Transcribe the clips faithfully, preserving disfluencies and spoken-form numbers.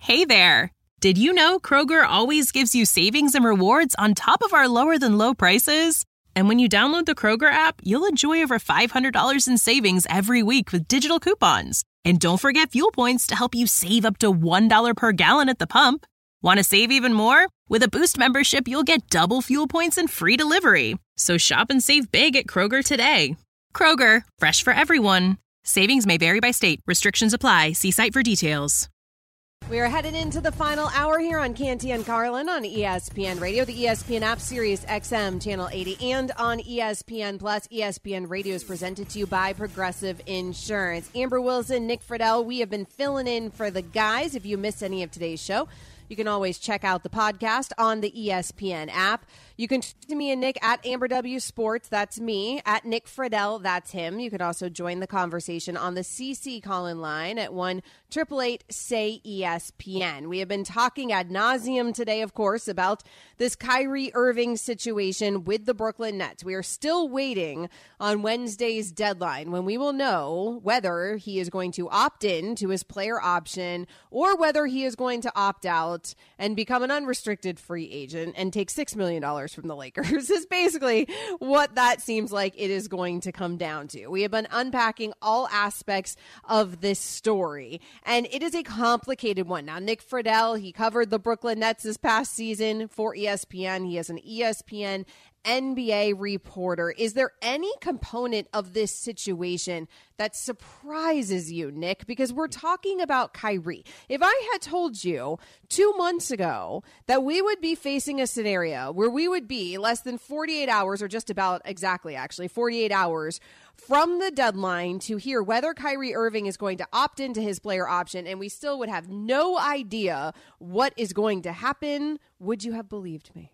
Hey there! Did you know Kroger always gives you savings and rewards on top of our lower-than-low prices? And when you download the Kroger app, you'll enjoy over five hundred dollars in savings every week with digital coupons. And don't forget fuel points to help you save up to one dollar per gallon at the pump. Want to save even more? With a Boost membership, you'll get double fuel points and free delivery. So shop and save big at Kroger today. Kroger, fresh for everyone. Savings may vary by state. Restrictions apply. See site for details. We are headed into the final hour here on Canty and Carlin on E S P N Radio, the E S P N app, Sirius X M, Channel eighty, and on E S P N Plus. E S P N Radio is presented to you by Progressive Insurance. Amber Wilson, Nick Friedel, we have been filling in for the guys. If you missed any of today's show, you can always check out the podcast on the E S P N app. You can tweet to me and Nick at Amber W Sports. That's me. At Nick Friedel. That's him. You can also join the conversation on the C C call-in line at one eight eight eight say E S P N. We have been talking ad nauseum today, of course, about this Kyrie Irving situation with the Brooklyn Nets. We are still waiting on Wednesday's deadline when we will know whether he is going to opt in to his player option or whether he is going to opt out and become an unrestricted free agent and take six million dollars from the Lakers is basically what that seems like it is going to come down to. We have been unpacking all aspects of this story, and it is a complicated one. Now, Nick Friedel, he covered the Brooklyn Nets this past season for E S P N. He is an E S P N N B A reporter. Is there any component of this situation that surprises you, Nick? Because we're talking about Kyrie. If I had told you two months ago that we would be facing a scenario where we would be less than forty-eight hours, or just about exactly, actually, forty-eight hours from the deadline to hear whether Kyrie Irving is going to opt into his player option, and we still would have no idea what is going to happen, would you have believed me?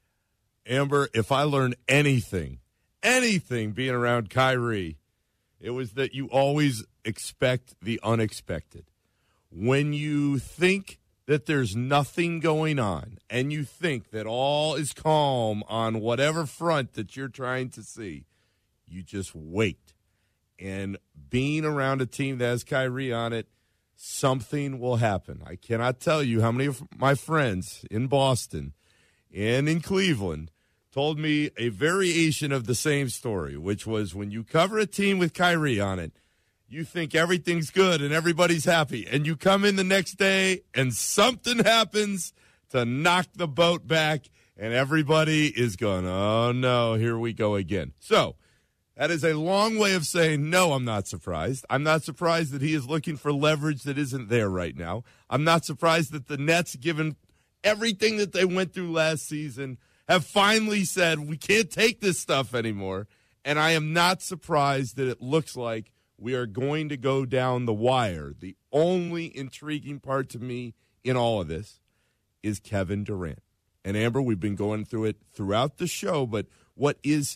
Amber, if I learned anything, anything being around Kyrie, it was that you always expect the unexpected. When you think that there's nothing going on and you think that all is calm on whatever front that you're trying to see, you just wait. And being around a team that has Kyrie on it, something will happen. I cannot tell you how many of my friends in Boston and in Cleveland told me a variation of the same story, which was when you cover a team with Kyrie on it, you think everything's good and everybody's happy, and you come in the next day and something happens to knock the boat back, and everybody is going, oh, no, here we go again. So that is a long way of saying, no, I'm not surprised. I'm not surprised that he is looking for leverage that isn't there right now. I'm not surprised that the Nets, given everything that they went through last season, have finally said we can't take this stuff anymore. And I am not surprised that it looks like we are going to go down the wire. The only intriguing part to me in all of this is Kevin Durant. And Amber, we've been going through it throughout the show, but what is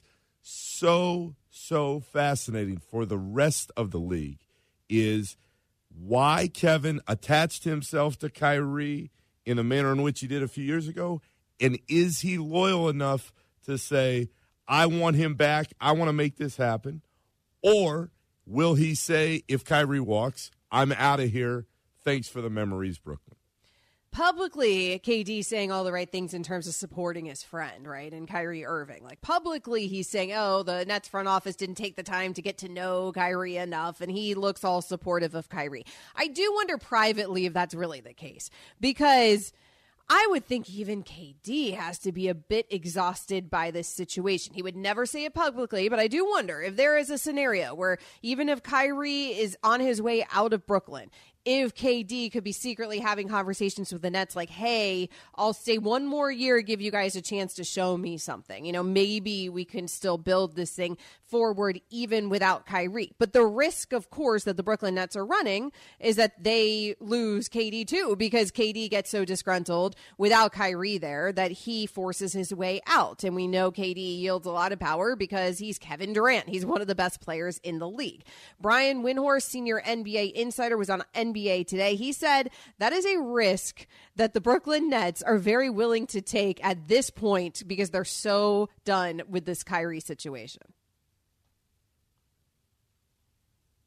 so, so fascinating for the rest of the league is why Kevin attached himself to Kyrie in the manner in which he did a few years ago. And is he loyal enough to say, I want him back, I want to make this happen? Or will he say, if Kyrie walks, I'm out of here, thanks for the memories, Brooklyn? Publicly, K D saying all the right things in terms of supporting his friend, right, and Kyrie Irving. Like, publicly, he's saying, oh, the Nets front office didn't take the time to get to know Kyrie enough, and he looks all supportive of Kyrie. I do wonder privately if that's really the case, because I would think even K D has to be a bit exhausted by this situation. He would never say it publicly, but I do wonder if there is a scenario where even if Kyrie is on his way out of Brooklyn, if K D could be secretly having conversations with the Nets like, hey, I'll stay one more year, give you guys a chance to show me something. You know, maybe we can still build this thing forward even without Kyrie. But the risk, of course, that the Brooklyn Nets are running is that they lose K D too, because K D gets so disgruntled without Kyrie there that he forces his way out. And we know K D yields a lot of power because he's Kevin Durant. He's one of the best players in the league. Brian Windhorst, senior N B A insider, was on N B A Today. He said that is a risk that the Brooklyn Nets are very willing to take at this point because they're so done with this Kyrie situation.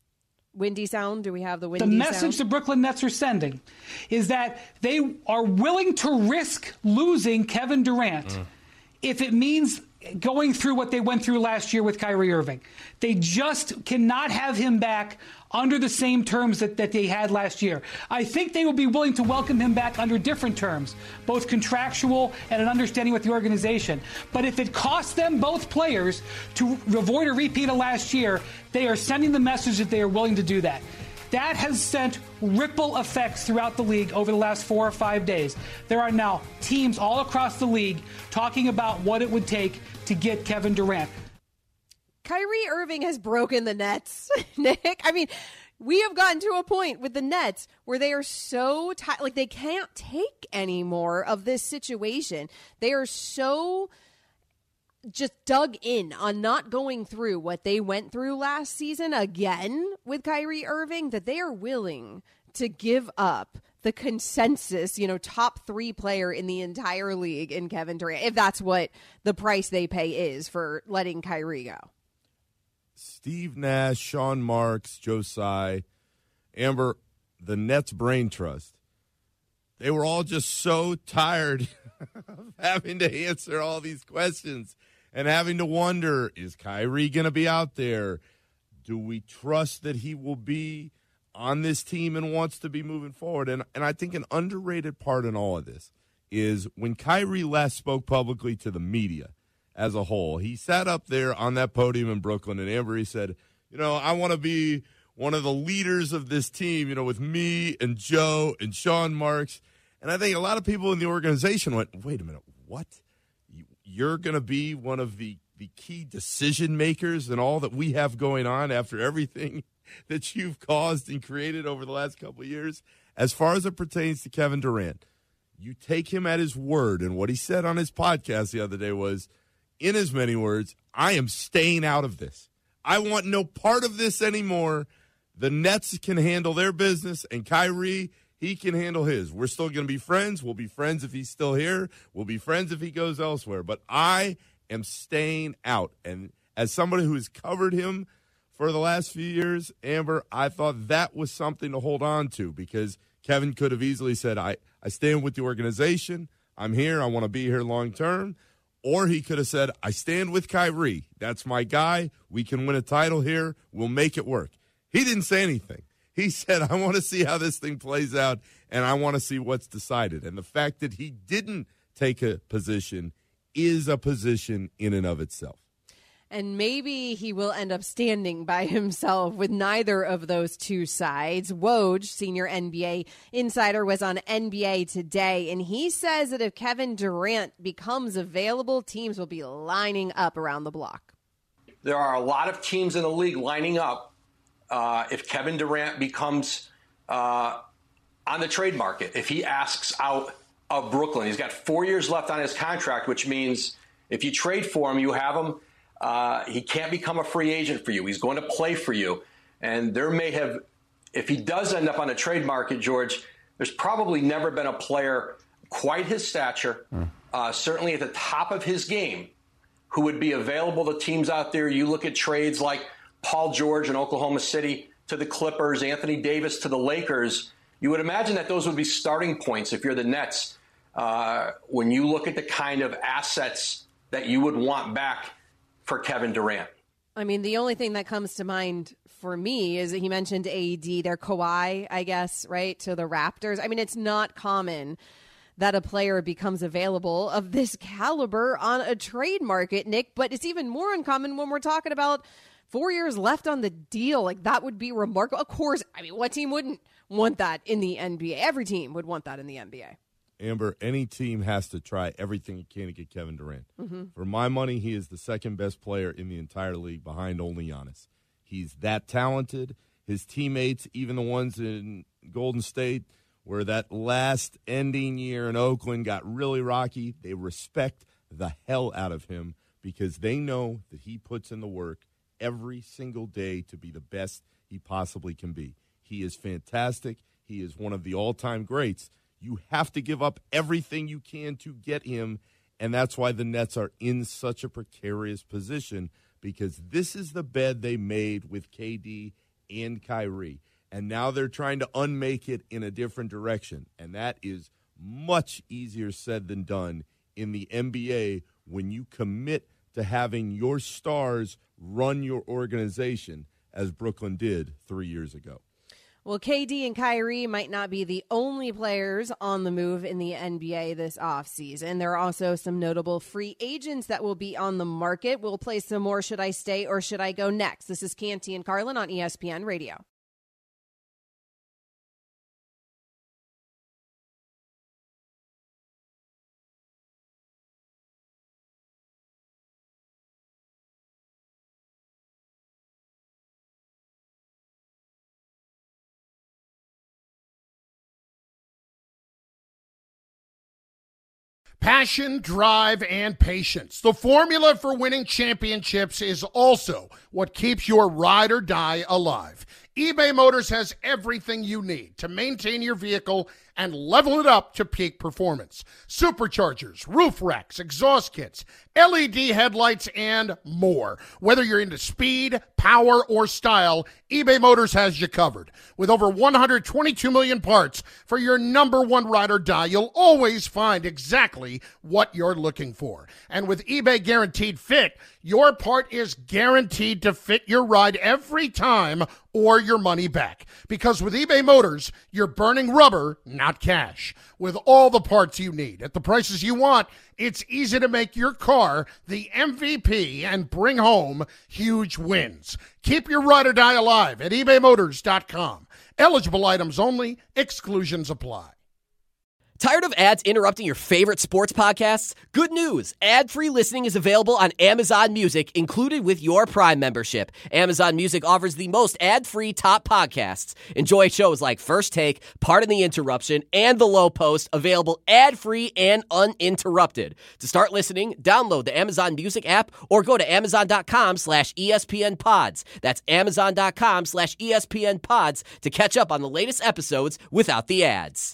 windy sound? Do we have the windy sound? The sound? message the Brooklyn Nets are sending is that they are willing to risk losing Kevin Durant mm. if it means going through what they went through last year with Kyrie Irving. They just cannot have him back under the same terms that, that they had last year. I think they will be willing to welcome him back under different terms, both contractual and an understanding with the organization. But if it costs them, both players, to avoid a repeat of last year, they are sending the message that they are willing to do that. That has sent ripple effects throughout the league over the last four or five days. There are now teams all across the league talking about what it would take to get Kevin Durant. Kyrie Irving has broken the Nets, Nick. I mean, we have gotten to a point with the Nets where they are so tight, like they can't take any more of this situation. They are so just dug in on not going through what they went through last season again with Kyrie Irving that they are willing to give up the consensus, you know, top three player in the entire league in Kevin Durant, if that's what the price they pay is for letting Kyrie go. Steve Nash, Sean Marks, Joe Tsai, Amber, the Nets Brain Trust, they were all just so tired of having to answer all these questions and having to wonder, is Kyrie going to be out there? Do we trust that he will be on this team and wants to be moving forward? And, and I think an underrated part in all of this is when Kyrie last spoke publicly to the media as a whole, he sat up there on that podium in Brooklyn, and Amber, he said, you know, I want to be one of the leaders of this team, you know, with me and Joe and Sean Marks. And I think a lot of people in the organization went, wait a minute, what? You're going to be one of the, the key decision makers in all that we have going on after everything that you've caused and created over the last couple of years? As far as it pertains to Kevin Durant, you take him at his word, and what he said on his podcast the other day was, in as many words, I am staying out of this. I want no part of this anymore. The Nets can handle their business, and Kyrie, he can handle his. We're still going to be friends. We'll be friends if he's still here. We'll be friends if he goes elsewhere. But I am staying out. And as somebody who has covered him for the last few years, Amber, I thought that was something to hold on to, because Kevin could have easily said, I, I stand with the organization. I'm here. I want to be here long term. Or he could have said, I stand with Kyrie. That's my guy. We can win a title here. We'll make it work. He didn't say anything. He said, I want to see how this thing plays out, and I want to see what's decided. And the fact that he didn't take a position is a position in and of itself. And maybe he will end up standing by himself with neither of those two sides. Woj, senior N B A insider, was on N B A Today, and he says that if Kevin Durant becomes available, teams will be lining up around the block. There are a lot of teams in the league lining up uh, if Kevin Durant becomes uh, on the trade market, if he asks out of Brooklyn. He's got four years left on his contract, which means if you trade for him, you have him. Uh, he can't become a free agent for you. He's going to play for you. And there may have, if he does end up on a trade market, George, there's probably never been a player quite his stature, mm. uh, certainly at the top of his game, who would be available to teams out there. You look at trades like Paul George in Oklahoma City to the Clippers, Anthony Davis to the Lakers. You would imagine that those would be starting points if you're the Nets. Uh, when you look at the kind of assets that you would want back for Kevin Durant. I mean, the only thing that comes to mind for me is that he mentioned A D, their Kawhi, I guess, right? So the Raptors. I mean, it's not common that a player becomes available of this caliber on a trade market, Nick, but it's even more uncommon when we're talking about four years left on the deal. Like, that would be remarkable. Of course, I mean, what team wouldn't want that in the N B A? Every team would want that in the N B A. Amber, any team has to try everything it can to get Kevin Durant. Mm-hmm. For my money, he is the second best player in the entire league behind only Giannis. He's that talented. His teammates, even the ones in Golden State, where that last ending year in Oakland got really rocky, they respect the hell out of him because they know that he puts in the work every single day to be the best he possibly can be. He is fantastic. He is one of the all-time greats. You have to give up everything you can to get him, and that's why the Nets are in such a precarious position, because this is the bed they made with K D and Kyrie. And now they're trying to unmake it in a different direction. And that is much easier said than done in the N B A when you commit to having your stars run your organization, as Brooklyn did three years ago. Well, K D and Kyrie might not be the only players on the move in the N B A this offseason. There are also some notable free agents that will be on the market. We'll play some more Should I Stay or Should I Go next. This is Canty and Carlin on E S P N Radio. Passion, drive, and patience. The formula for winning championships is also what keeps your ride or die alive. eBay Motors has everything you need to maintain your vehicle and level it up to peak performance. Superchargers, roof racks, exhaust kits, L E D headlights, and more. Whether you're into speed, power, or style, eBay Motors has you covered. With over one hundred twenty-two million parts for your number one ride or die, you'll always find exactly what you're looking for. And with eBay Guaranteed Fit, your part is guaranteed to fit your ride every time or your money back. Because with eBay Motors, you're burning rubber, not cash. With all the parts you need at the prices you want, it's easy to make your car the M V P and bring home huge wins. Keep your ride or die alive at ebay motors dot com. Eligible items only. Exclusions apply. Tired of ads interrupting your favorite sports podcasts? Good news! Ad-free listening is available on Amazon Music, included with your Prime membership. Amazon Music offers the most ad-free top podcasts. Enjoy shows like First Take, Pardon the Interruption, and The Low Post, available ad-free and uninterrupted. To start listening, download the Amazon Music app or go to amazon.com slash ESPN pods. That's amazon.com slash ESPN pods to catch up on the latest episodes without the ads.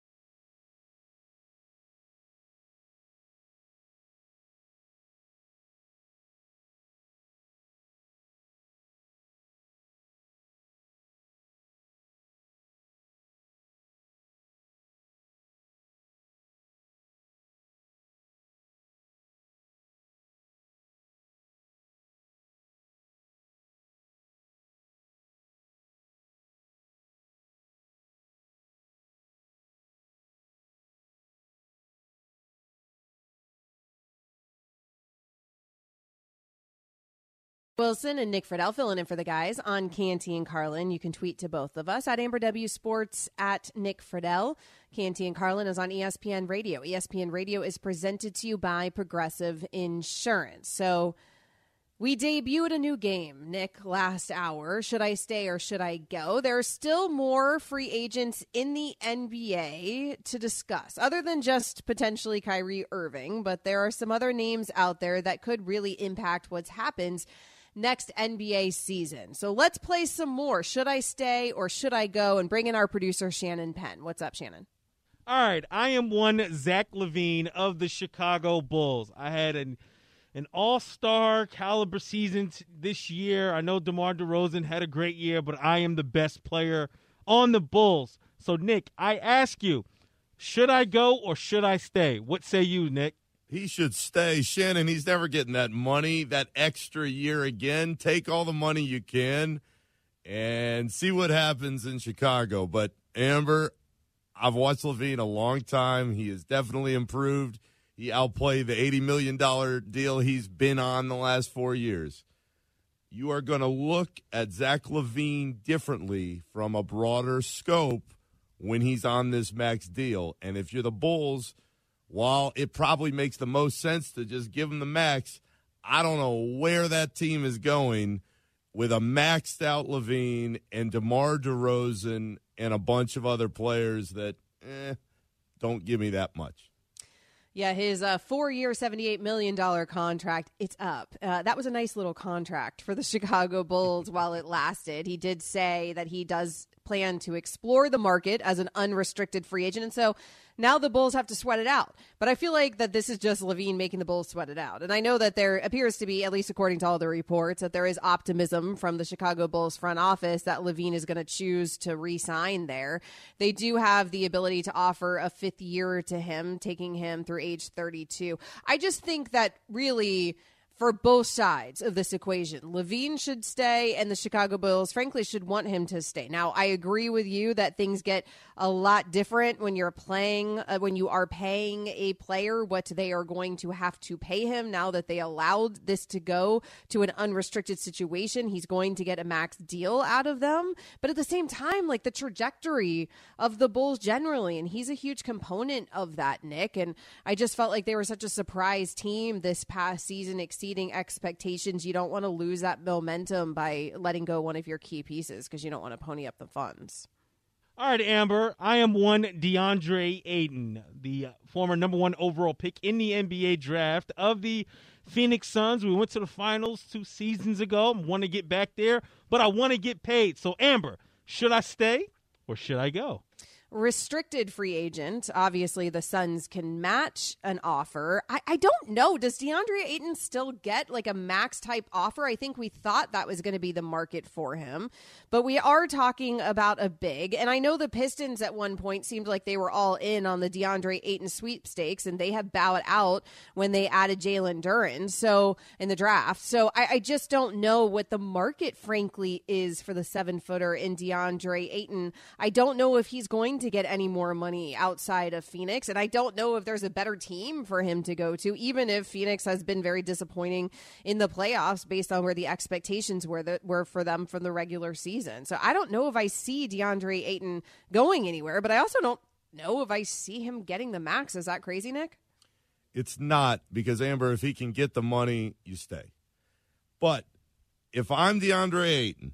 Wilson and Nick Friedel filling in for the guys on Canty and Carlin. You can tweet to both of us at Amber W Sports, at Nick Friedel. Canty and Carlin is on E S P N Radio. E S P N Radio is presented to you by Progressive Insurance. So we debuted a new game, Nick, last hour. Should I stay or should I go? There are still more free agents in the N B A to discuss, other than just potentially Kyrie Irving. But there are some other names out there that could really impact what happens next N B A season. So let's play some more. Should I stay or should I go? And bring in our producer, Shannon Penn. What's up, Shannon? All right. I am one Zach LaVine of the Chicago Bulls. I had an an all-star caliber season t- this year. I know DeMar DeRozan had a great year, but I am the best player on the Bulls. So, Nick, I ask you, should I go or should I stay? What say you, Nick? He should stay. Shannon, he's never getting that money, that extra year again. Take all the money you can and see what happens in Chicago. But, Amber, I've watched LaVine a long time. He has definitely improved. He outplayed the eighty million dollars deal he's been on the last four years. You are going to look at Zach LaVine differently from a broader scope when he's on this max deal. And if you're the Bulls, while it probably makes the most sense to just give him the max, I don't know where that team is going with a maxed out LaVine and DeMar DeRozan and a bunch of other players that eh, don't give me that much. Yeah, his uh, four-year, seventy-eight million dollars contract, it's up. Uh, that was a nice little contract for the Chicago Bulls while it lasted. He did say that he does plan to explore the market as an unrestricted free agent. And so now the Bulls have to sweat it out. But I feel like that this is just LaVine making the Bulls sweat it out. And I know that there appears to be, at least according to all the reports, that there is optimism from the Chicago Bulls front office that LaVine is going to choose to re-sign there. They do have the ability to offer a fifth year to him, taking him through age thirty-two. I just think that really, for both sides of this equation, LaVine should stay and the Chicago Bulls, frankly, should want him to stay. Now, I agree with you that things get a lot different when you're playing, uh, when you are paying a player what they are going to have to pay him. Now that they allowed this to go to an unrestricted situation, he's going to get a max deal out of them. But at the same time, like the trajectory of the Bulls generally, and he's a huge component of that, Nick. And I just felt like they were such a surprise team this past season, exceeding expectations. You don't want to lose that momentum by letting go one of your key pieces because you don't want to pony up the funds. All right, Amber, I am one DeAndre Ayton, the former number one overall pick in the N B A draft of the Phoenix Suns. We went to the finals two seasons ago. I want to get back there, but I want to get paid. So, Amber, should I stay or should I go? Restricted free agent. Obviously, the Suns can match an offer. I, I don't know. Does DeAndre Ayton still get like a max type offer? I think we thought that was going to be the market for him, but we are talking about a big. And I know the Pistons at one point seemed like they were all in on the DeAndre Ayton sweepstakes, and they have bowed out when they added Jalen Duren. So in the draft, so I, I just don't know what the market, frankly, is for the seven footer in DeAndre Ayton. I don't know if he's going to get any more money outside of Phoenix. And I don't know if there's a better team for him to go to, even if Phoenix has been very disappointing in the playoffs based on where the expectations were that were for them from the regular season. So I don't know if I see DeAndre Ayton going anywhere, but I also don't know if I see him getting the max. Is that crazy, Nick? It's not, because Amber, if he can get the money, you stay. But if I'm DeAndre Ayton,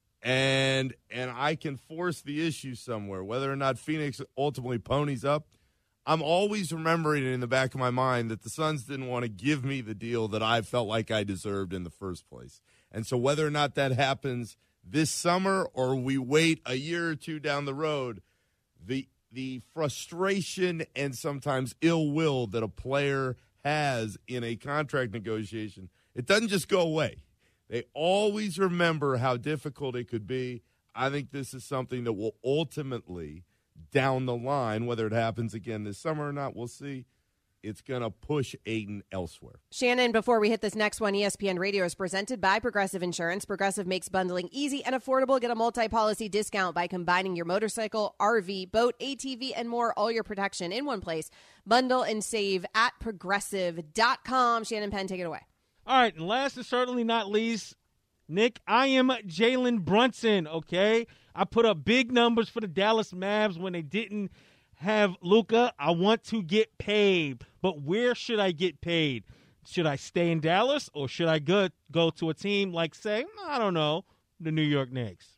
And and I can force the issue somewhere, whether or not Phoenix ultimately ponies up, I'm always remembering in the back of my mind that the Suns didn't want to give me the deal that I felt like I deserved in the first place. And so whether or not that happens this summer or we wait a year or two down the road, the the frustration and sometimes ill will that a player has in a contract negotiation, it doesn't just go away. They always remember how difficult it could be. I think this is something that will ultimately, down the line, whether it happens again this summer or not, we'll see. It's going to push Ayton elsewhere. Shannon, before we hit this next one, E S P N Radio is presented by Progressive Insurance. Progressive makes bundling easy and affordable. Get a multi-policy discount by combining your motorcycle, R V, boat, A T V, and more, all your protection in one place. Bundle and save at progressive dot com. Shannon Penn, take it away. All right, and last and certainly not least, Nick, I am Jalen Brunson, okay? I put up big numbers for the Dallas Mavs when they didn't have Luka. I want to get paid, but where should I get paid? Should I stay in Dallas or should I go, go to a team like, say, I don't know, the New York Knicks?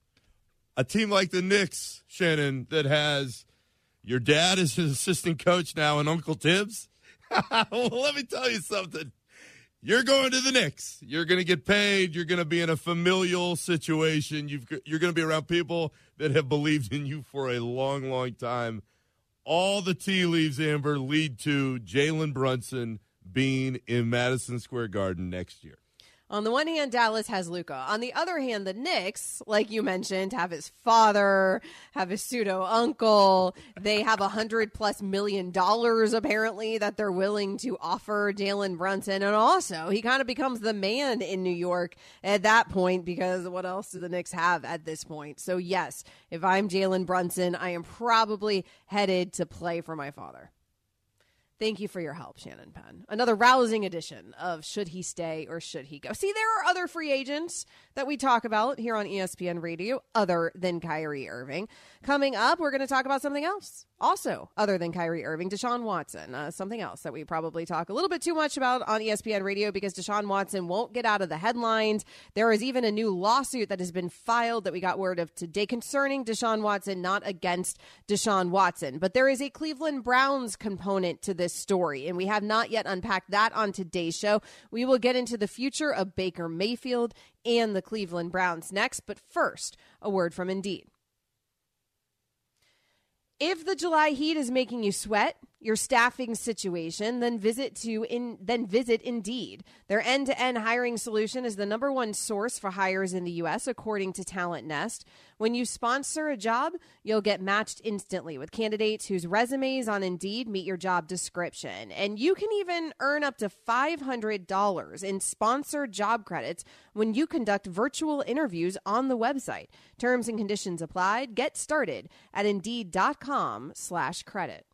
A team like the Knicks, Shannon, that has your dad as his assistant coach now and Uncle Tibbs? Well, let me tell you something. You're going to the Knicks. You're going to get paid. You're going to be in a familial situation. You've, you're going to be around people that have believed in you for a long, long time. All the tea leaves, Amber, lead to Jalen Brunson being in Madison Square Garden next year. On the one hand, Dallas has Luka. On the other hand, the Knicks, like you mentioned, have his father, have his pseudo-uncle. They have a hundred plus million dollars, apparently, that they're willing to offer Jalen Brunson. And also, he kind of becomes the man in New York at that point, because what else do the Knicks have at this point? So, yes, if I'm Jalen Brunson, I am probably headed to play for my father. Thank you for your help, Shannon Penn. Another rousing edition of Should He Stay or Should He Go? See, there are other free agents that we talk about here on E S P N Radio other than Kyrie Irving. Coming up, we're going to talk about something else. Also, other than Kyrie Irving, Deshaun Watson, uh, something else that we probably talk a little bit too much about on E S P N Radio because Deshaun Watson won't get out of the headlines. There is even a new lawsuit that has been filed that we got word of today concerning Deshaun Watson, not against Deshaun Watson. But there is a Cleveland Browns component to this story, and we have not yet unpacked that on today's show. We will get into the future of Baker Mayfield and the Cleveland Browns next. But first, a word from Indeed. If the July heat is making you sweat, your staffing situation, then visit to in then visit Indeed. Their end-to-end hiring solution is the number one source for hires in the U S, according to Talent Nest. When you sponsor a job, you'll get matched instantly with candidates whose resumes on Indeed meet your job description. And you can even earn up to five hundred dollars in sponsored job credits when you conduct virtual interviews on the website. Terms and conditions applied. Get started at Indeed.com slash credit.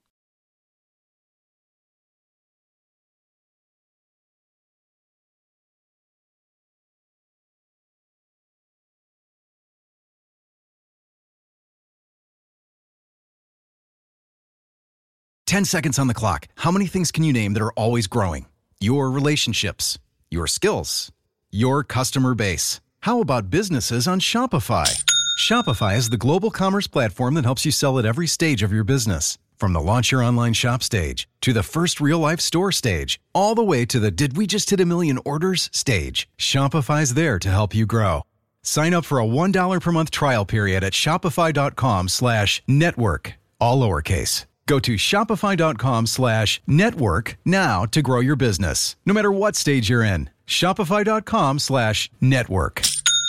ten seconds on the clock. How many things can you name that are always growing? Your relationships, your skills, your customer base. How about businesses on Shopify? Shopify is the global commerce platform that helps you sell at every stage of your business. From the launch your online shop stage to the first real-life store stage, all the way to the did we just hit a million orders stage. Shopify's there to help you grow. Sign up for a one dollar per month trial period at shopify.com slash network, all lowercase. Go to shopify.com slash network now to grow your business, no matter what stage you're in. Shopify.com slash network.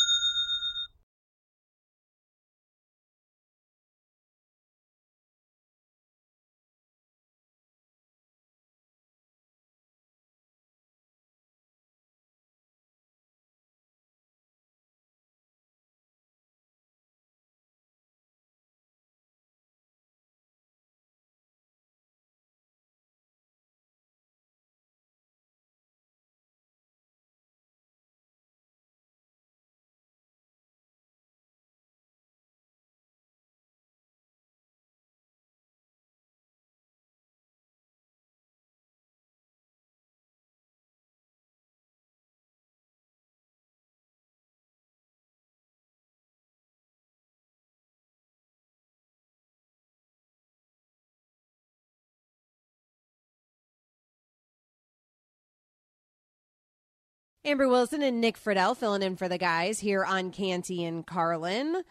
Amber Wilson and Nick Friedel filling in for the guys here on Canty and Carlin.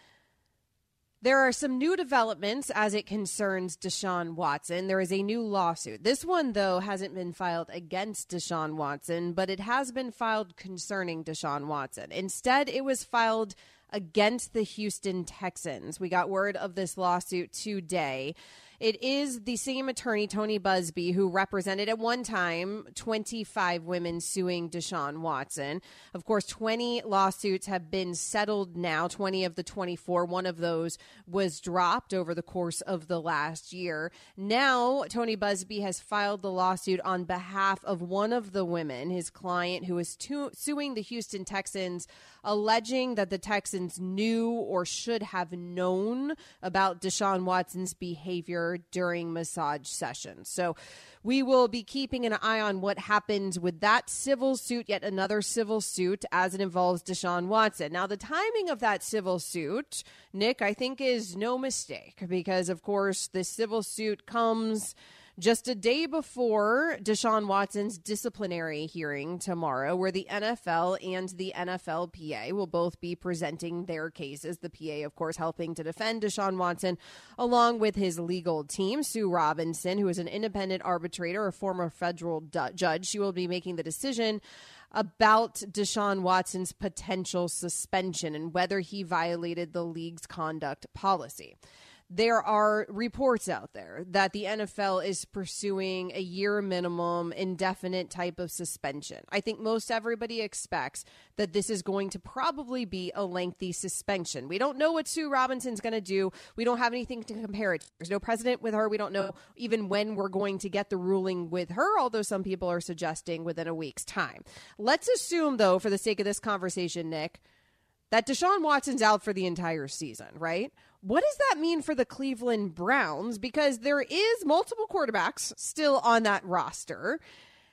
There are some new developments as it concerns Deshaun Watson. There is a new lawsuit. This one, though, hasn't been filed against Deshaun Watson, but it has been filed concerning Deshaun Watson. Instead, it was filed against the Houston Texans. We got word of this lawsuit today. It is the same attorney, Tony Buzbee, who represented at one time twenty-five women suing Deshaun Watson. Of course, twenty lawsuits have been settled now, twenty of the twenty-four. One of those was dropped over the course of the last year. Now, Tony Buzbee has filed the lawsuit on behalf of one of the women, his client, who is to- suing the Houston Texans, alleging that the Texans knew or should have known about Deshaun Watson's behavior during massage sessions. So we will be keeping an eye on what happens with that civil suit, yet another civil suit, as it involves Deshaun Watson. Now, the timing of that civil suit, Nick, I think is no mistake because, of course, this civil suit comes just a day before Deshaun Watson's disciplinary hearing tomorrow, where the N F L and the N F L P A will both be presenting their cases. The P A, of course, helping to defend Deshaun Watson, along with his legal team, Sue Robinson, who is an independent arbitrator, a former federal du- judge. She will be making the decision about Deshaun Watson's potential suspension and whether he violated the league's conduct policy. There are reports out there that the N F L is pursuing a year minimum indefinite type of suspension. I think most everybody expects that this is going to probably be a lengthy suspension. We don't know what Sue Robinson's going to do. We don't have anything to compare it to. There's no precedent with her. We don't know even when we're going to get the ruling with her, although some people are suggesting within a week's time. Let's assume, though, for the sake of this conversation, Nick, that Deshaun Watson's out for the entire season, right? What does that mean for the Cleveland Browns? Because there is multiple quarterbacks still on that roster.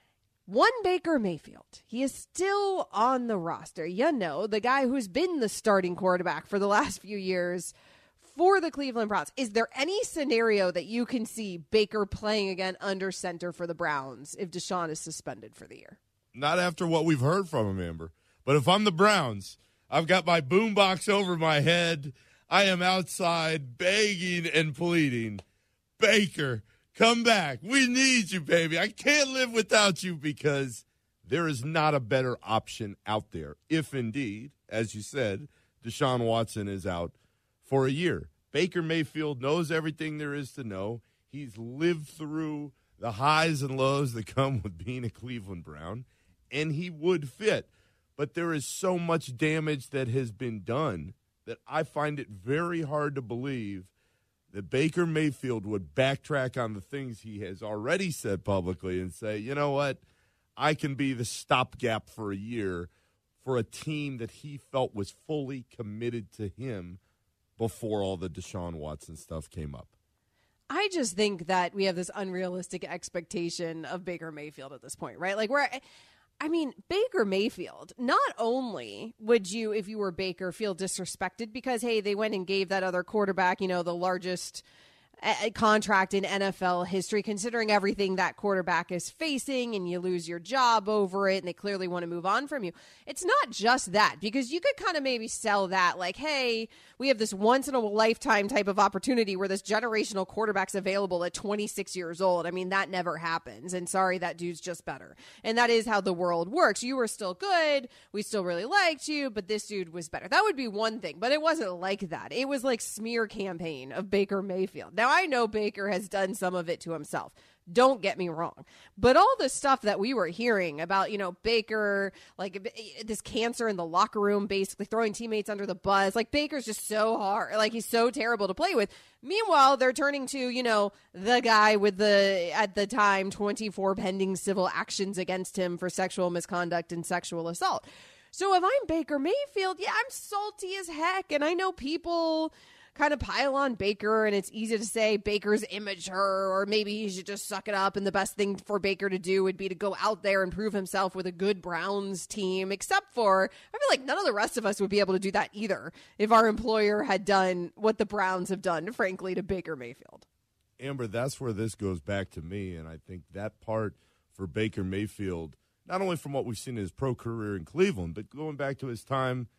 One Baker Mayfield, he is still on the roster. You know, the guy who's been the starting quarterback for the last few years for the Cleveland Browns. Is there any scenario that you can see Baker playing again under center for the Browns if Deshaun is suspended for the year? Not after what we've heard from him, Amber. But if I'm the Browns, I've got my boombox over my head. I am outside begging and pleading Baker, come back. We need you, baby. I can't live without you because there is not a better option out there if indeed, as you said, Deshaun Watson is out for a year. Baker Mayfield knows everything there is to know. He's lived through the highs and lows that come with being a Cleveland Brown, and he would fit. But there is so much damage that has been done that I find it very hard to believe that Baker Mayfield would backtrack on the things he has already said publicly and say, you know what, I can be the stopgap for a year for a team that he felt was fully committed to him before all the Deshaun Watson stuff came up. I just think that we have this unrealistic expectation of Baker Mayfield at this point, right? Like, we're, I mean, Baker Mayfield, not only would you, if you were Baker, feel disrespected because, hey, they went and gave that other quarterback, you know, the largest a contract in N F L history, considering everything that quarterback is facing, and you lose your job over it, and they clearly want to move on from you. It's not just that, because you could kind of maybe sell that like, hey, we have this once in a lifetime type of opportunity where this generational quarterback's available at twenty-six years old. I mean, that never happens. And sorry, that dude's just better. And that is how the world works. You were still good. We still really liked you, but this dude was better. That would be one thing, but it wasn't like that. It was like smear campaign of Baker Mayfield. Now, I know Baker has done some of it to himself. Don't get me wrong. But all the stuff that we were hearing about, you know, Baker, like this cancer in the locker room, basically throwing teammates under the bus, like Baker's just so hard. Like, he's so terrible to play with. Meanwhile, they're turning to, you know, the guy with the, at the time, twenty-four pending civil actions against him for sexual misconduct and sexual assault. So if I'm Baker Mayfield, yeah, I'm salty as heck. And I know people kind of pile on Baker, and it's easy to say Baker's immature, or maybe he should just suck it up, and the best thing for Baker to do would be to go out there and prove himself with a good Browns team, except for, I feel like none of the rest of us would be able to do that either if our employer had done what the Browns have done, frankly, to Baker Mayfield. Amber, that's where this goes back to me, and I think that part for Baker Mayfield, not only from what we've seen in his pro career in Cleveland, but going back to his time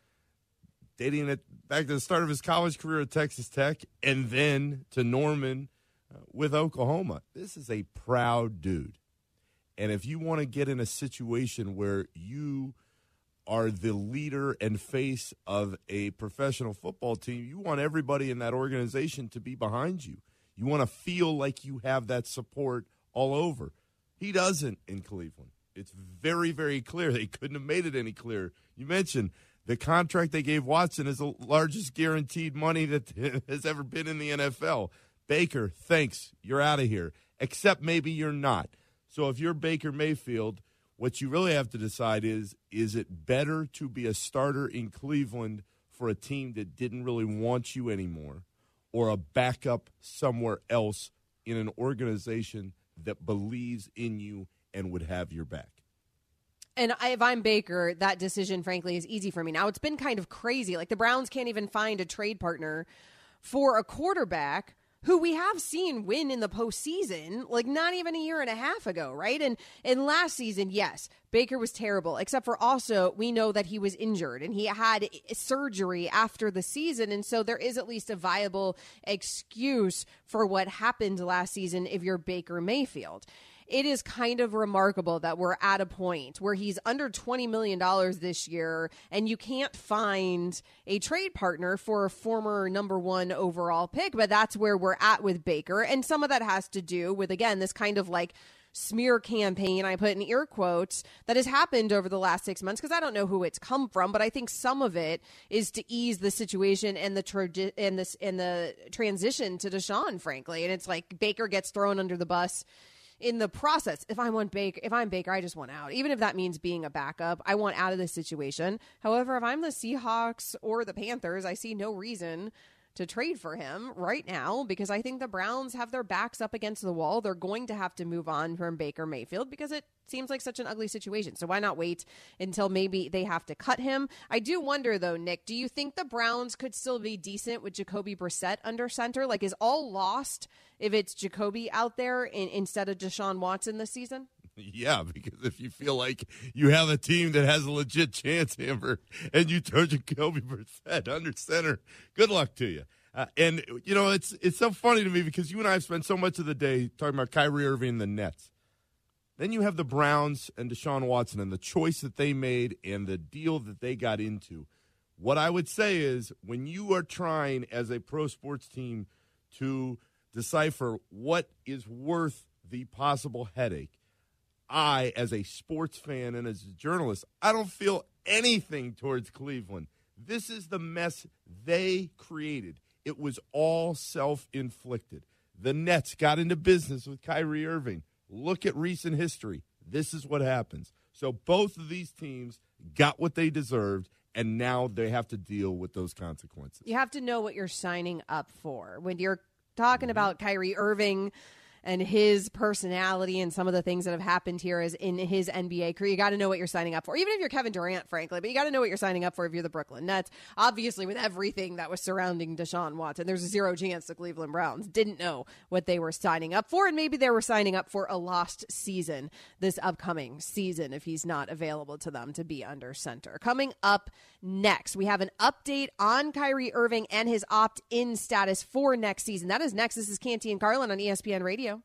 dating it back to the start of his college career at Texas Tech, and then to Norman uh, with Oklahoma. This is a proud dude. And if you want to get in a situation where you are the leader and face of a professional football team, you want everybody in that organization to be behind you. You want to feel like you have that support all over. He doesn't in Cleveland. It's very, very clear. They couldn't have made it any clearer. You mentioned the contract they gave Watson is the largest guaranteed money that has ever been in the N F L. Baker, thanks. You're out of here. Except maybe you're not. So if you're Baker Mayfield, what you really have to decide is, is it better to be a starter in Cleveland for a team that didn't really want you anymore, or a backup somewhere else in an organization that believes in you and would have your back? And I, if I'm Baker, that decision, frankly, is easy for me. Now, it's been kind of crazy. Like, the Browns can't even find a trade partner for a quarterback who we have seen win in the postseason, like not even a year and a half ago, right? And and last season, yes, Baker was terrible, except for also we know that he was injured and he had surgery after the season. And so there is at least a viable excuse for what happened last season if you're Baker Mayfield. It is kind of remarkable that we're at a point where he's under twenty million dollars this year, and you can't find a trade partner for a former number one overall pick. But that's where we're at with Baker. And some of that has to do with, again, this kind of like smear campaign, I put in ear quotes, that has happened over the last six months, because I don't know who it's come from, but I think some of it is to ease the situation and the tra- and this and the transition to Deshaun, frankly. And it's like Baker gets thrown under the bus in the process. If I want Baker, if I'm Baker, I just want out. Even if that means being a backup, I want out of this situation. However, if I'm the Seahawks or the Panthers, I see no reason to trade for him right now, because I think the Browns have their backs up against the wall. They're going to have to move on from Baker Mayfield because it seems like such an ugly situation. So why not wait until maybe they have to cut him? I do wonder, though, Nick, do you think the Browns could still be decent with Jacoby Brissett under center? Like, is all lost if it's Jacoby out there in, instead of Deshaun Watson this season? Yeah, because if you feel like you have a team that has a legit chance, Amber, and you throw Jacoby Brissett under center, good luck to you. Uh, and, you know, it's it's so funny to me because you and I have spent so much of the day talking about Kyrie Irving and the Nets. Then you have the Browns and Deshaun Watson and the choice that they made and the deal that they got into. What I would say is when you are trying as a pro sports team to decipher what is worth the possible headache, I, as a sports fan and as a journalist, I don't feel anything towards Cleveland. This is the mess they created. It was all self-inflicted. The Nets got into business with Kyrie Irving. Look at recent history. This is what happens. So both of these teams got what they deserved, and now they have to deal with those consequences. You have to know what you're signing up for. When you're talking mm-hmm. about Kyrie Irving and his personality and some of the things that have happened here is in his N B A career, you got to know what you're signing up for. Even if you're Kevin Durant, frankly, but you got to know what you're signing up for if you're the Brooklyn Nets. Obviously, with everything that was surrounding Deshaun Watson, there's a zero chance the Cleveland Browns didn't know what they were signing up for, and maybe they were signing up for a lost season this upcoming season if he's not available to them to be under center. Coming up next, we have an update on Kyrie Irving and his opt-in status for next season. That is next. This is Canty and Carlin on E S P N Radio.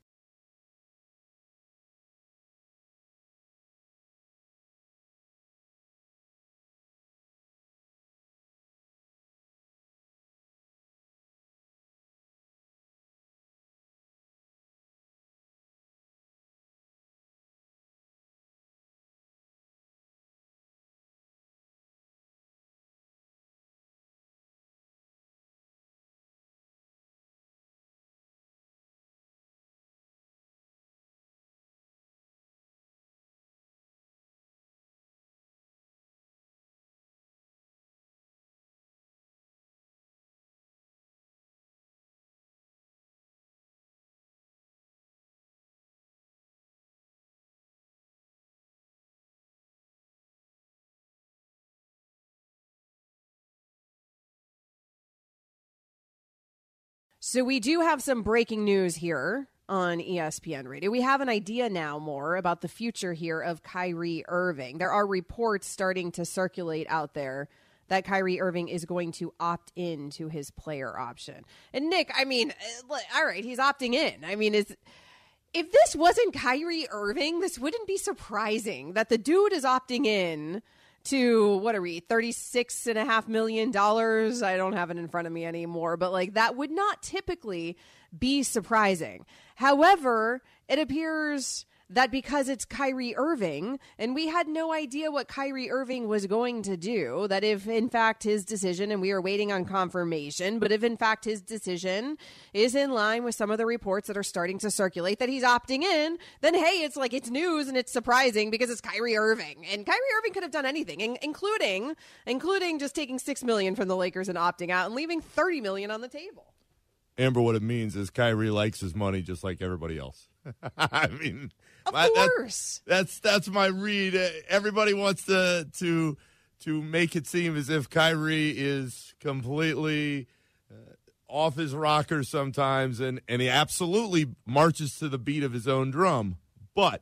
So we do have some breaking news here on E S P N Radio. We have an idea now more about the future here of Kyrie Irving. There are reports starting to circulate out there that Kyrie Irving is going to opt in to his player option. And Nick, I mean, all right, he's opting in. I mean, is if this wasn't Kyrie Irving, this wouldn't be surprising that the dude is opting in to, what are we, thirty-six point five million dollars? I don't have it in front of me anymore, but like that would not typically be surprising. However, it appears that because it's Kyrie Irving, and we had no idea what Kyrie Irving was going to do, that if in fact his decision, and we are waiting on confirmation, but if in fact his decision is in line with some of the reports that are starting to circulate that he's opting in, then hey, it's like it's news and it's surprising because it's Kyrie Irving. And Kyrie Irving could have done anything, including including just taking six million dollars from the Lakers and opting out and leaving thirty million dollars on the table. Amber, what it means is Kyrie likes his money just like everybody else. I mean, of my, course, that, that's that's my read. Everybody wants to to to make it seem as if Kyrie is completely uh, off his rocker sometimes, and and he absolutely marches to the beat of his own drum. But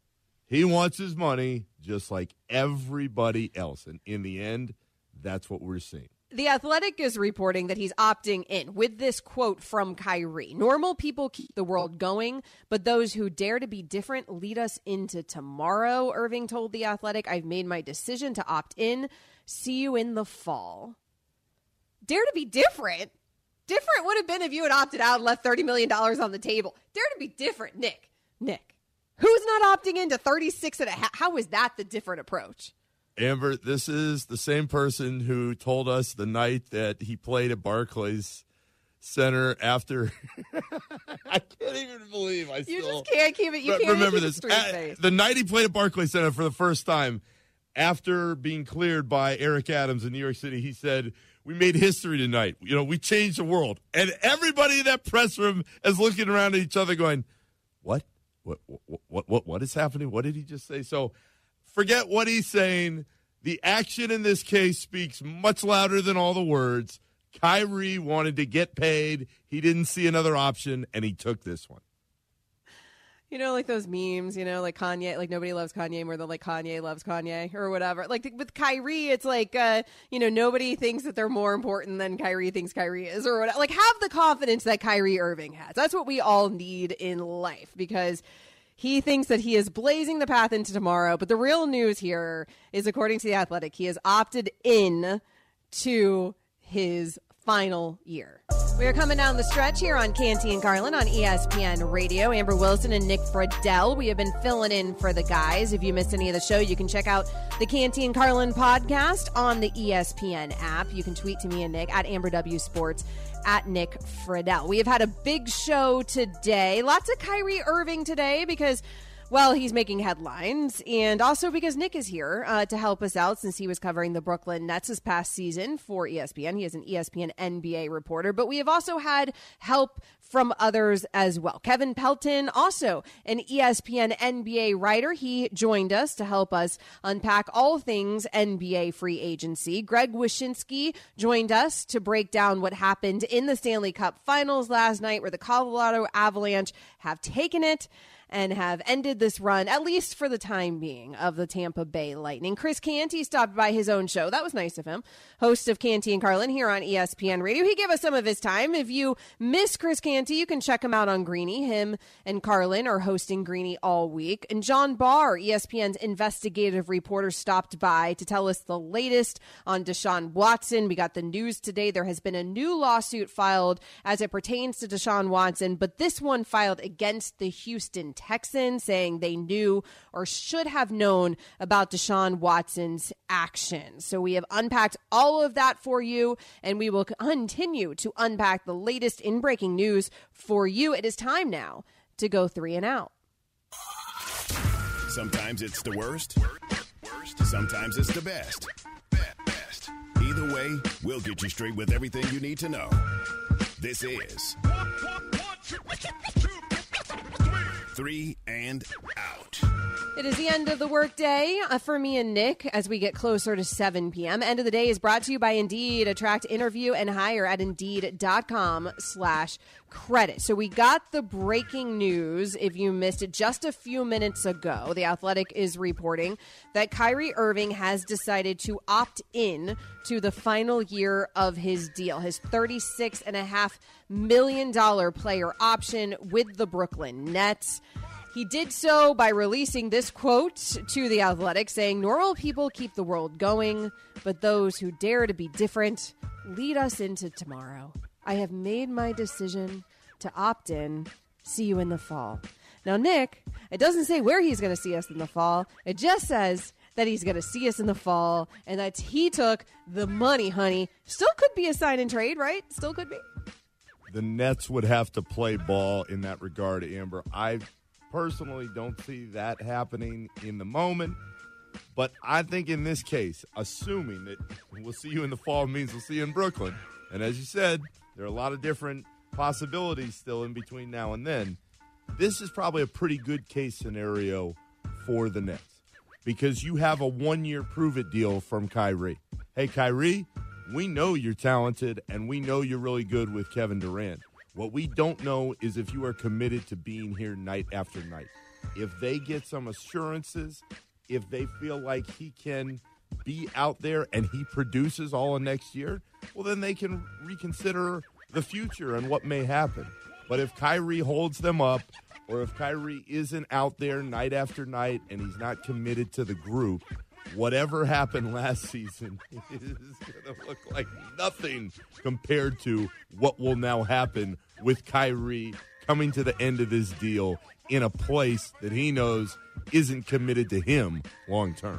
he wants his money just like everybody else, and in the end, that's what we're seeing. The Athletic is reporting that he's opting in with this quote from Kyrie. Normal people keep the world going, but those who dare to be different lead us into tomorrow, Irving told The Athletic. I've made my decision to opt in. See you in the fall. Dare to be different? Different would have been if you had opted out and left thirty million dollars on the table. Dare to be different, Nick. Nick. Who's not opting into thirty-six and a half? How is that the different approach? Amber, this is the same person who told us the night that he played at Barclays Center after. I can't even believe I still. You just can't keep it. You can't remember keep this. A straight face. The night he played at Barclays Center for the first time, after being cleared by Eric Adams in New York City, he said, "We made history tonight. You know, we changed the world." And everybody in that press room is looking around at each other, going, "What? What? What? What? What, what is happening? What did he just say?" So. Forget what he's saying. The action in this case speaks much louder than all the words. Kyrie wanted to get paid. He didn't see another option, and he took this one. You know, like those memes, you know, like Kanye, like nobody loves Kanye more than like Kanye loves Kanye or whatever. Like with Kyrie, it's like, uh, you know, nobody thinks that they're more important than Kyrie thinks Kyrie is or whatever. Like have the confidence that Kyrie Irving has. That's what we all need in life because he thinks that he is blazing the path into tomorrow. But the real news here is, according to The Athletic, he has opted in to his final year. We are coming down the stretch here on Canty and Carlin on E S P N Radio. Amber Wilson and Nick Friedel. We have been filling in for the guys. If you missed any of the show, you can check out the Canty and Carlin podcast on the E S P N app. You can tweet to me and Nick at Amber W Sports, at Nick Friedel. We have had a big show today. Lots of Kyrie Irving today because, well, he's making headlines, and also because Nick is here uh, to help us out since he was covering the Brooklyn Nets this past season for E S P N. He is an E S P N N B A reporter, but we have also had help from others as well. Kevin Pelton, also an E S P N N B A writer. He joined us to help us unpack all things N B A free agency. Greg Wyshynski joined us to break down what happened in the Stanley Cup Finals last night, where the Colorado Avalanche have taken it and have ended this run, at least for the time being, of the Tampa Bay Lightning. Chris Canty stopped by his own show. That was nice of him. Host of Canty and Carlin here on E S P N Radio. He gave us some of his time. If you miss Chris Canty, you can check him out on Greeny. Him and Carlin are hosting Greeny all week. And John Barr, E S P N's investigative reporter, stopped by to tell us the latest on Deshaun Watson. We got the news today. There has been a new lawsuit filed as it pertains to Deshaun Watson, but this one filed against the Houston Texans, saying they knew or should have known about Deshaun Watson's actions. So we have unpacked all of that for you, and we will continue to unpack the latest in breaking news for you. It is time now to go three and out. Sometimes it's the worst. Sometimes it's the best. Either way, we'll get you straight with everything you need to know. This is Three and Out. It is the end of the workday uh, for me and Nick as we get closer to seven p.m. End of the day is brought to you by Indeed. Attract, interview, and hire at Indeed.com slash credit. So we got the breaking news, if you missed it, just a few minutes ago. The Athletic is reporting that Kyrie Irving has decided to opt in to the final year of his deal, his thirty-six point five million dollars player option with the Brooklyn Nets. He did so by releasing this quote to The Athletic, saying, "Normal people keep the world going, but those who dare to be different lead us into tomorrow. I have made my decision to opt in. See you in the fall." Now, Nick, it doesn't say where he's going to see us in the fall. It just says that he's going to see us in the fall and that he took the money, honey. Still could be a sign and trade, right? Still could be. The Nets would have to play ball in that regard, Amber. I personally don't see that happening in the moment, but I think in this case, assuming that we'll see you in the fall means we'll see you in Brooklyn, and as you said, there are a lot of different possibilities still in between now and then, this is probably a pretty good case scenario for the Nets because you have a one-year prove-it deal from Kyrie. Hey, Kyrie, we know you're talented, and we know you're really good with Kevin Durant. What we don't know is if you are committed to being here night after night. If they get some assurances, if they feel like he can be out there and he produces all of next year, well, then they can reconsider the future and what may happen. But if Kyrie holds them up, or if Kyrie isn't out there night after night and he's not committed to the group, whatever happened last season is going to look like nothing compared to what will now happen with Kyrie coming to the end of this deal in a place that he knows isn't committed to him long term.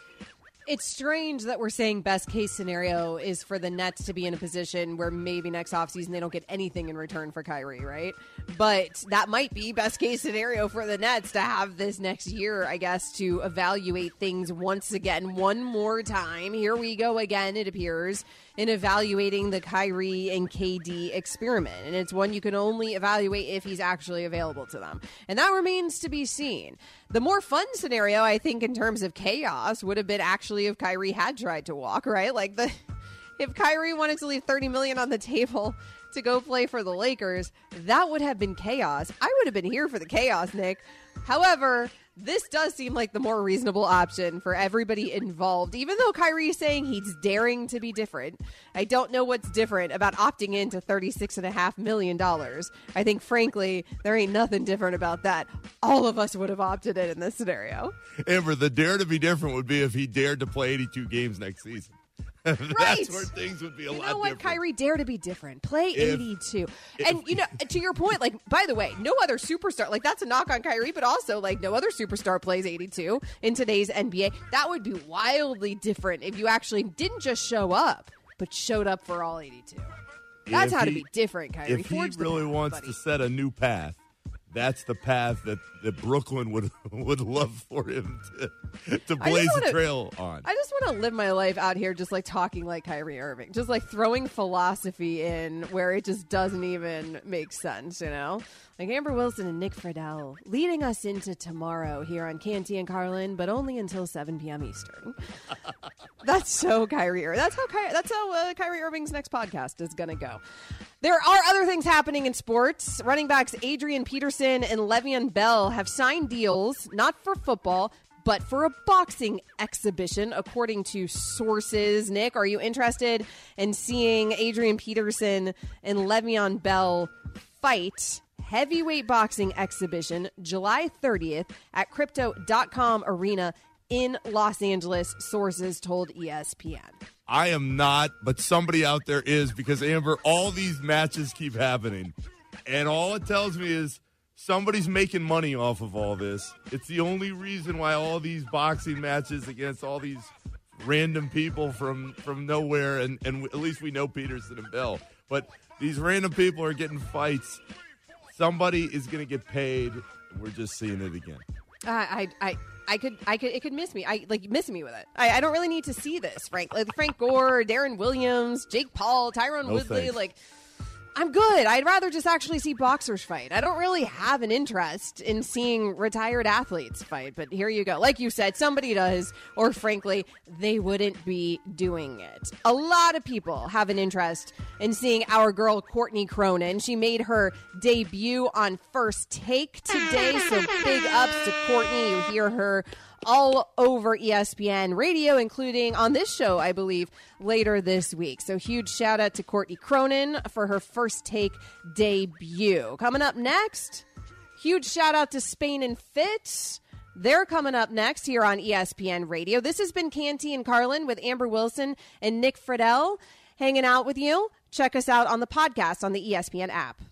It's strange that we're saying best case scenario is for the Nets to be in a position where maybe next offseason they don't get anything in return for Kyrie, right? But that might be best case scenario for the Nets to have this next year, I guess, to evaluate things once again, one more time. Here we go again, it appears, in evaluating the Kyrie and K D experiment. And it's one you can only evaluate if he's actually available to them. And that remains to be seen. The more fun scenario, I think, in terms of chaos would have been actually if Kyrie had tried to walk, right? Like the if Kyrie wanted to leave thirty million dollars on the table to go play for the Lakers, that would have been chaos. I would have been here for the chaos, Nick. However, this does seem like the more reasonable option for everybody involved, even though Kyrie is saying he's daring to be different. I don't know what's different about opting into thirty-six point five million dollars. I think, frankly, there ain't nothing different about that. All of us would have opted in in this scenario. Amber, the dare to be different would be if he dared to play eighty-two games next season. That's right. where things would be a you lot know what, different. Kyrie, dare to be different. Play If- eighty-two. if- and, you know, to your point, like, by the way, no other superstar, like, that's a knock on Kyrie, but also, like, no other superstar plays eighty-two in today's N B A. That would be wildly different if you actually didn't just show up, but showed up for all eighty-two. That's If how to he- be different, Kyrie. If he Forge the really path, wants buddy. to set a new path, that's the path that, that Brooklyn would would love for him to, to I blaze just a wanna- trail on. I just want to live my life out here just like talking like Kyrie Irving, just like throwing philosophy in where it just doesn't even make sense, you know? Like Amber Wilson and Nick Friedel leading us into tomorrow here on Canty and Carlin, but only until seven p.m. Eastern. That's so Kyrie Irving. That's how, Ky- that's how uh, Kyrie Irving's next podcast is going to go. There are other things happening in sports. Running backs Adrian Peterson and Le'Veon Bell have signed deals, not for football, but for a boxing exhibition, according to sources. Nick, are you interested in seeing Adrian Peterson and Le'Veon Bell fight? Heavyweight boxing exhibition, July thirtieth at Crypto dot com Arena in Los Angeles, sources told E S P N. I am not, but somebody out there is, because, Amber, all these matches keep happening. And all it tells me is somebody's making money off of all this. It's the only reason why all these boxing matches against all these random people from, from nowhere, and, and at least we know Peterson and Bell, but these random people are getting fights. Somebody is going to get paid. We're just seeing it again. I, I, I, I could, I could, it could miss me. I like miss me with it. I, I don't really need to see this, Frank. Like Frank Gore, Darren Williams, Jake Paul, Tyron No Woodley. thanks. Like, I'm good. I'd rather just actually see boxers fight. I don't really have an interest in seeing retired athletes fight. But here you go. Like you said, somebody does, or frankly, they wouldn't be doing it. A lot of people have an interest in seeing our girl Courtney Cronin. She made her debut on First Take today, so big ups to Courtney. You hear her all over E S P N radio, including on this show, I believe, later this week. So huge shout out to Courtney Cronin for her First Take debut. Coming up next, huge shout out to Spain and Fitz. They're coming up next here on E S P N radio. This has been Canty and Carlin with Amber Wilson and Nick Friedel hanging out with you. Check us out on the podcast on the E S P N app.